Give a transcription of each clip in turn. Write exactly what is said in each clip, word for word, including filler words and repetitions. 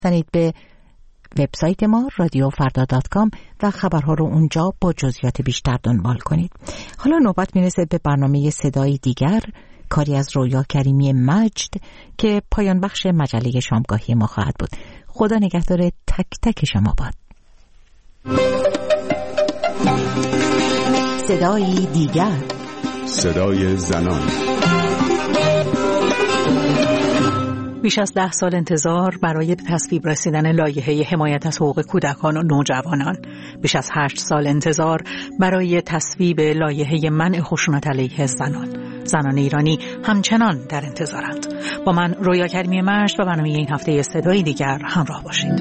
تنید به وبسایت ما رادیو فردا دات کام و خبرها رو اونجا با جزئیات بیشتر دنبال کنید. حالا نوبت میرسه به برنامه صدای دیگر، کاری از رویا کریمی مجد که پایان بخش مجله شامگاهی ما خواهد بود. خدا نگهدار تک تک شما باد. صدای دیگر، صدای زنان. بیش از ده سال انتظار برای تصویب رسیدن لایحه حمایت از حقوق کودکان و نوجوانان. بیش از هشت سال انتظار برای تصویب لایحه منع خشونت علیه زنان. زنان ایرانی همچنان در انتظارند. با من رویا کریمی مجد و برنامه این هفته صدای دیگر همراه باشید.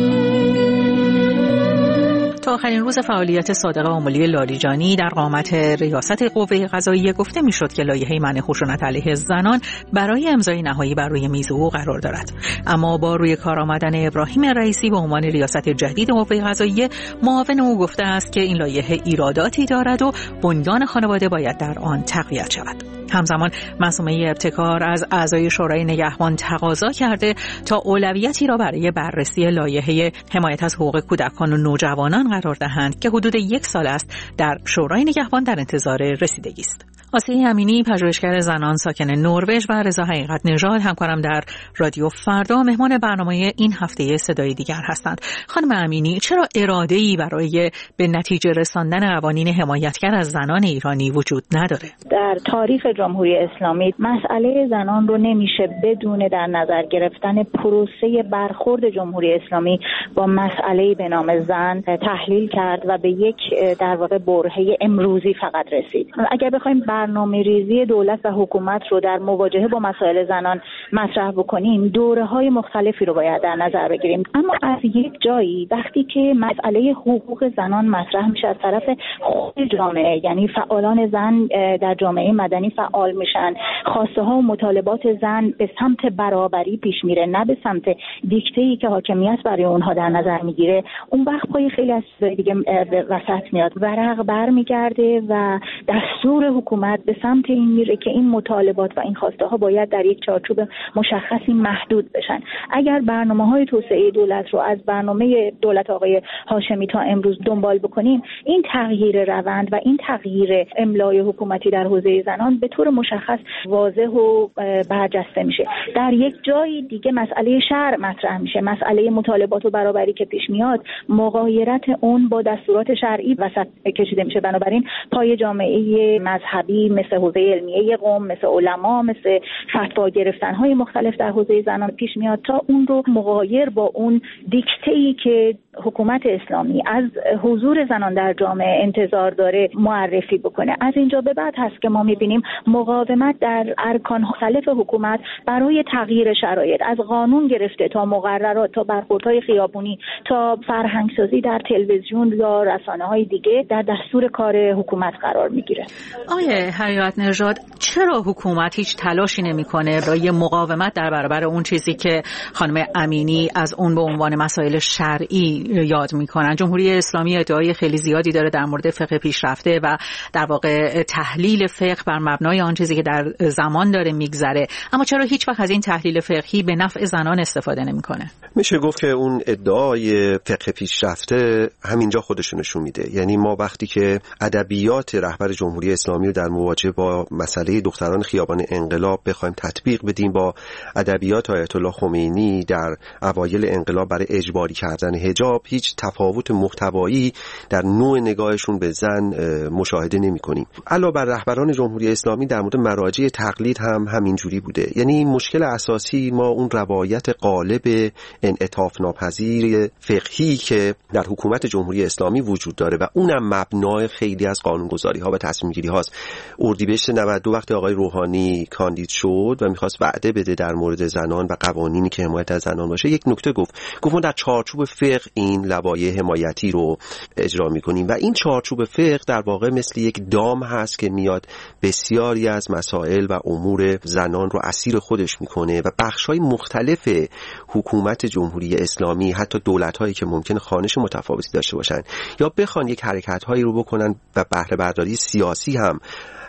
تا آخرین روز فعالیت صادقه آملی لاریجانی در قامت ریاست قوه قضاییه گفته میشد که لایحه منع خشونت علیه زنان برای امضای نهایی بر روی میز او قرار دارد. اما با روی کار آمدن ابراهیم رئیسی به عنوان ریاست جدید قوه قضاییه، معاون او گفته است که این لایحه ایراداتی دارد و بنیان خانواده باید در آن تقویت شود. همزمان معصومه ابتکار از اعضای شورای نگهبان تقاضا کرده تا اولویتی را برای بررسی لایحه حمایت از حقوق کودکان و نوجوانان قرار دهند که حدود یک سال است در شورای نگهبان در انتظار رسیدگی است. آسیه امینی، پژوهشگر زنان ساکن نروژ، و رضا حقیقت نژاد، همکارم در رادیو فردا، مهمان برنامه این هفته صدای دیگر هستند. خانم امینی، چرا اراده‌ای برای به نتیجه رساندن قوانین حمایتگر از زنان ایرانی وجود نداره؟ در تاریخ جمهوری اسلامی مسئله زنان رو نمیشه بدون در نظر گرفتن پروسه برخورد جمهوری اسلامی با مسئله به نام زن تحلیل کرد و به یک در واقع برهه امروزی فقط رسید. اگر بخوایم برنامه ریزی دولت و حکومت رو در مواجهه با مسائل زنان مطرح بکنیم، دوره‌های مختلفی رو باید در نظر بگیریم. اما از یک جایی وقتی که مسئله حقوق زنان مطرح میشه از طرف خود جامعه، یعنی فعالان زن در جامعه مدنی فعال میشن، خواسته ها و مطالبات زن به سمت برابری پیش میره، نه به سمت دیکته‌ای که حاکمیت برای اونها در نظر میگیره، اون وقت پای خیلی از چیزای دیگه وسط میاد، ورق برمیگرده و دستور حکومت به سمت این میره که این مطالبات و این خواسته ها باید در یک چارچوب مشخصی محدود بشن. اگر برنامه‌های توسعه دولت رو از برنامه دولت آقای هاشمی تا امروز دنبال بکنیم، این تغییر روند و این تغییر املای حکومتی در حوزه زنان به طور مشخص واضح و برجسته میشه. در یک جای دیگه مسئله شرع مطرح میشه، مسئله مطالبات و برابری که پیش میاد، مغایرت اون با دستورات شرعی وسط کشیده میشه. بنابراین پای جامعه مذهبی مثل حوزه علمیه قم، مثل علما، مثل فتوا گرفتن‌های مختلف در حوزه زنان پیش میاد تا اون رو مغایر با اون دیکته‌ای که حکومت اسلامی از حضور زنان در جامعه انتظار داره معرفی بکنه. از اینجا به بعد هست که ما می‌بینیم مقاومت در ارکان مختلف حکومت برای تغییر شرایط، از قانون گرفته تا مقررات، تا برخوردهای خیابونی، تا فرهنگسازی در تلویزیون یا رسانه‌های دیگه در دستور کار حکومت قرار می‌گیره. آقای حقیقت نژاد، چرا حکومت هیچ تلاشی نمی‌کنه برای مقاومت در برابر اون چیزی که خانم امینی از اون به عنوان مسائل شرعی یاد می‌کنن؟ جمهوری اسلامی ادعای خیلی زیادی داره در مورد فقه پیشرفته و در واقع تحلیل فقه بر مبنای آن چیزی که در زمان داره میگذره، اما چرا هیچ وقت از این تحلیل فقهی به نفع زنان استفاده نمی‌کنه؟ میشه گفت که اون ادعای فقه پیشرفته همینجا خودشون نشون میده. یعنی ما وقتی که ادبیات رهبر جمهوری اسلامی رو در مواجهه با مسئله دختران خیابان انقلاب بخوایم تطبیق بدیم با ادبیات آیت الله خمینی در اوایل انقلاب برای اجباری کردن حجاب، هیچ تفاوت محتوایی در نوع نگاهشون به زن مشاهده نمی‌کنیم. علاوه بر رهبران جمهوری اسلامی در مورد مراجع تقلید هم همینجوری بوده. یعنی مشکل اساسی ما اون روایت غالب انعطاف ناپذیر فقهی که در حکومت جمهوری اسلامی وجود داره و اونم مبنای خیلی از قانونگذاری‌ها و تصمیم‌گیری هاست. اردیبهشت نود و دو وقتی آقای روحانی کاندید شد و می‌خواست وعده بده در مورد زنان و قوانینی که حمایت از زنان باشه، یک نکته گفت گفت ما در چارچوب فقه این لوایح حمایتی رو اجرا می‌کنیم و این چارچوب فقه در واقع مثل یک دام هست که میاد بسیاری از مسائل و امور زنان رو اسیر خودش می‌کنه و بخش‌های مختلف حکومت جمهوری اسلامی، حتی دولت‌هایی که ممکنه خوانش متفاوتی داشته باشن یا بخوان یک حرکت‌هایی رو بکنن و بهره برداری سیاسی هم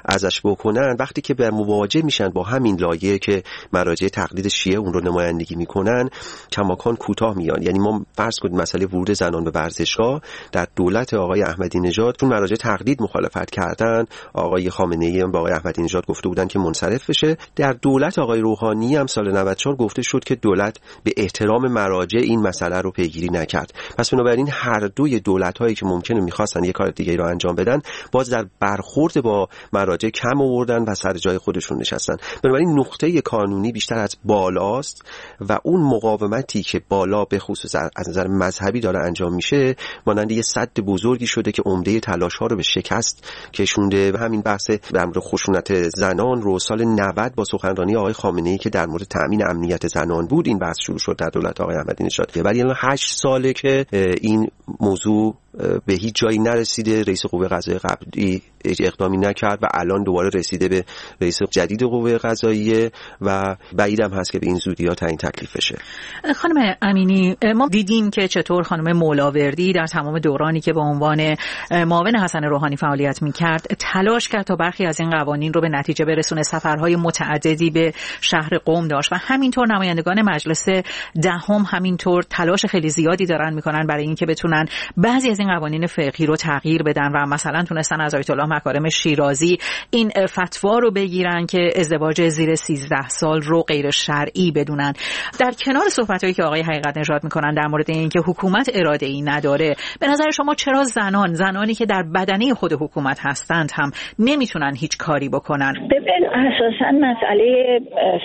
ازش بکنن، وقتی که به مواجه میشن با همین لایه که مراجع تقلید شیعه اون رو نمایندگی میکنن کماکان کوتاه میان. یعنی ما فرض کنید مسئله ورود زنان به ورزشگاه در دولت آقای احمدی نژاد چون مراجع تقلید مخالفت کردن، آقای خامنه‌ای هم با آقای احمدی نژاد گفته بودن که منصرف بشه. در دولت آقای روحانی هم سال نود و چهار گفته شد که دولت به احترام مراجع این مسئله رو پیگیری نکرد. پس بنابراین هر دوی دولت‌هایی که ممکنه می‌خواستن یک کار دیگه رو انجام بدن باز در برخورد با مراجع کم آوردن و سر جای خودشون نشستن. بنابراین نقطه کانونی بیشتر از بالاست و اون مقاومتی که بالا به خصوص از نظر مذهبی داره انجام میشه مانند یه سد بزرگی شده که عمده تلاش‌ها رو به شکست کشونده. و همین بحث در مورد خشونت زنان رو سال نود با سخنرانی آقای خامنه‌ای که در مورد تأمین امنیت زنان بود این بحث شروع شد در دولت آقای احمدی نژاد. ولی الان هشت ساله که این موضوع به هیچ جایی نرسیده. رئیس قوه قضاییه قبلی اقدامی نکرد و الان دوباره رسیده به رئیس جدید قوه قضاییه و بعیدم هست که به این زودی‌ها تعیین تکلیف بشه. خانم امینی، ما دیدیم که چطور خانم مولاوردی در تمام دورانی که به عنوان معاون حسن روحانی فعالیت می‌کرد تلاش کرد تا برخی از این قوانین رو به نتیجه برسونه. سفرهای متعددی به شهر قم داشت و همینطور نمایندگان مجلس دهم همینطور تلاش خیلی زیادی دارن می‌کنن برای اینکه بتونن بعضی از این قوانین فقهی رو تغییر بدن و مثلا تونستن از آیت الله مکارم شیرازی این فتوا رو بگیرن که ازدواج زیر سیزده سال رو غیر شرعی بدونن. در کنار صحبتایی که آقای حقیقت نژاد میکنن در مورد اینکه حکومت اراده ای نداره، به نظر شما چرا زنان زنانی که در بدنه خود حکومت هستند هم نمیتونن هیچ کاری بکنن؟ ببین اساساً مسئله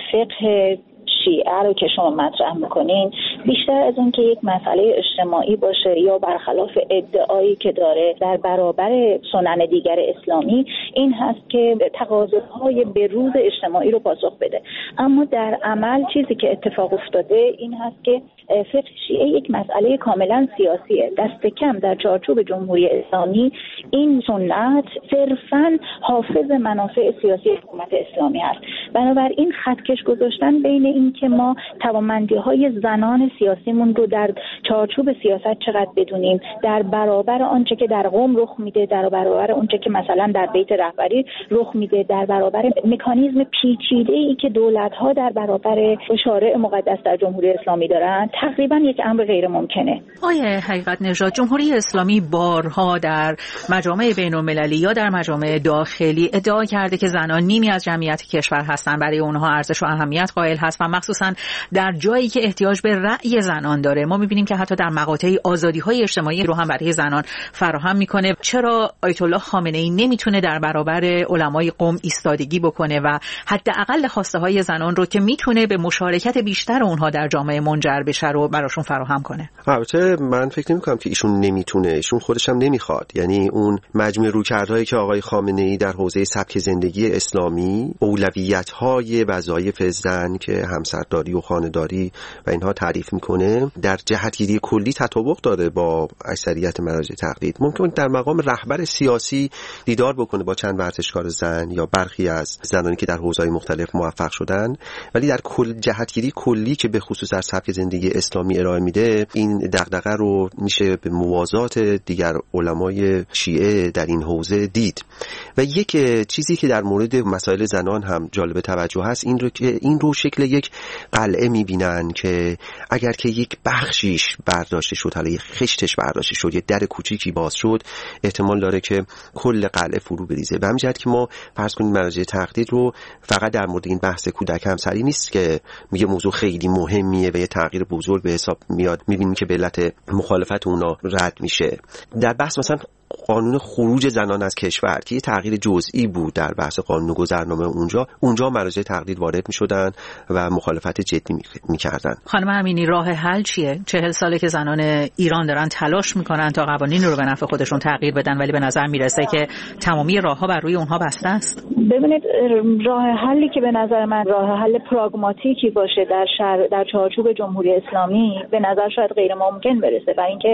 فقه شیعه رو که شما مطرح میکنین بیشتر از اون که یک مسئله اجتماعی باشه یا برخلاف ادعایی که داره در برابر سنن دیگر اسلامی این هست که تقاضاهای بروز اجتماعی رو پاسخ بده، اما در عمل چیزی که اتفاق افتاده این هست که فقه شیعه یک مسئله کاملا سیاسیه. دست کم در چارچوب جمهوری اسلامی این سنت صرفاً حافظ منافع سیاسی حکومت اسلامی هست. بنابراین خطکش گذاشتن بین این که ما توانمندی‌های زنان سیاسیمون رو در چارچوب سیاست چقدر بدونیم در برابر آنچه که در قم رخ میده، در برابر آنچه که مثلا در بیت رهبری رخ میده، در برابر مکانیزم پیچیده‌ای که دولت‌ها در برابر شارع مقدس در جمهوری اسلامی دارن تقریبا یک امر غیر ممکنه. آیه حقیقت نژاد، جمهوری اسلامی بارها در مجامع بین‌المللی یا در مجامع داخلی ادعا کرده که زنان نیمی از جمعیت کشور هستند، برای اونها ارزش و اهمیت قائل هست و مخصوصا در جایی که احتیاج به رأی زنان داره. ما می‌بینیم که حتی در مقاطعی آزادی‌های اجتماعی رو هم برای زنان فراهم می‌کنه. چرا آیت الله خامنه‌ای نمیتونه در برابر علمای قم ایستادگی بکنه و حداقل خواسته‌های زنان رو که میتونه به مشارکت بیشتر اونها در جامعه منجر بشه رو براشون فراهم کنه؟ البته من فکر نمی‌کنم که ایشون نمیتونه، ایشون خودش هم نمیخواد. یعنی اون مجموع رویکردهایی که آقای خامنه‌ای در حوزه سبک زندگی اسلامی، اولویت‌های وظایف زن که همسرداری و خانه‌داری و اینها تعریف میکنه در جهتگیری کلی تطابق داره با اکثریت مراجع تقلید. ممکن در مقام رهبر سیاسی دیدار بکنه با چند ورزشکار زن یا برخی از زنانی که در حوزه‌های مختلف موفق شدن، ولی در کل جهتگیری کلی که به خصوص در سبک زندگی اسلامی ارائه میده این دغدغه رو میشه به موازات دیگر علمای شیعه در این حوزه دید. و یک چیزی که در مورد مسائل زنان هم جالب توجه هست این رو که این رو شکل یک قلعه میبینن که اگر که یک بخشیش برداشته شد، حالا یک خشتش برداشته شد، یک در کوچیکی باز شد، احتمال داره که کل قلعه فرو بریزه. به همین جهت که ما فرض کنیم مراجع تقلید رو فقط در مورد این بحث کودک همسری نیست که میگه موضوع خیلی مهمیه و یه تغییر بزرگ به حساب میاد، میبینیم که به علت مخالفت اونا رد میشه. در بحث مثلا قانون خروج زنان از کشور که یه تغییر جزئی بود در بحث قانون گذرنامه، اونجا اونجا مراجع تقلید وارد میشدن و مخالفت جدی میکردن. خانم امینی، راه حل چیه؟ چهل ساله که زنان ایران دارن تلاش میکنن تا قوانین رو به نفع خودشون تغییر بدن، ولی به نظر میرسه که تمامی راهها بر روی اونها بسته است. ببینید، راه حلی که به نظر من راه حل پراگماتیکی باشه در شر... در چارچوب جمهوری اسلامی به نظر شاید غیر ممکن برسه، برای اینکه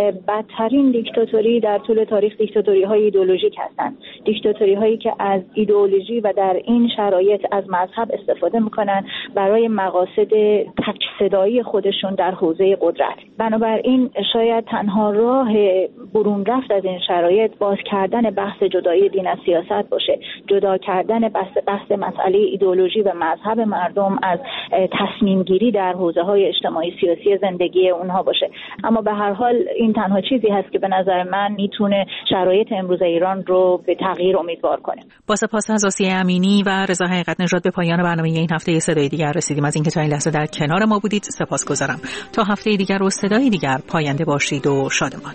بدترین دیکتاتوری در طول تاریخ دیکتاتوری های ایدئولوژیک هستند، دیکتاتوری هایی که از ایدئولوژی و در این شرایط از مذهب استفاده میکنن برای مقاصد تک صدایی خودشون در حوزه قدرت. بنابراین شاید تنها راه برون رفت از این شرایط باز کردن بحث جدایی دین از سیاست باشه، جدا کردن بحث بحث مسئله ایدئولوژی و مذهب مردم از تصمیم گیری در حوزه‌های اجتماعی سیاسی زندگی اونها باشه. اما به هر حال این تنها چیزی هست که به نظر من میتونه شرایط امروز ایران رو به تغییر امیدوار کنه. با سپاس از آسیه امینی و رضا حقیقت نژاد به پایان برنامه این هفته صدای دیگر رسیدیم. از اینکه تا این لحظه در کنار ما بودید سپاسگزارم. تا هفته دیگر و صدای دیگر پاینده باشید و شادمان.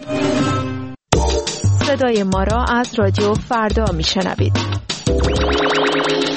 صدای ما را از رادیو فردا میشنوید.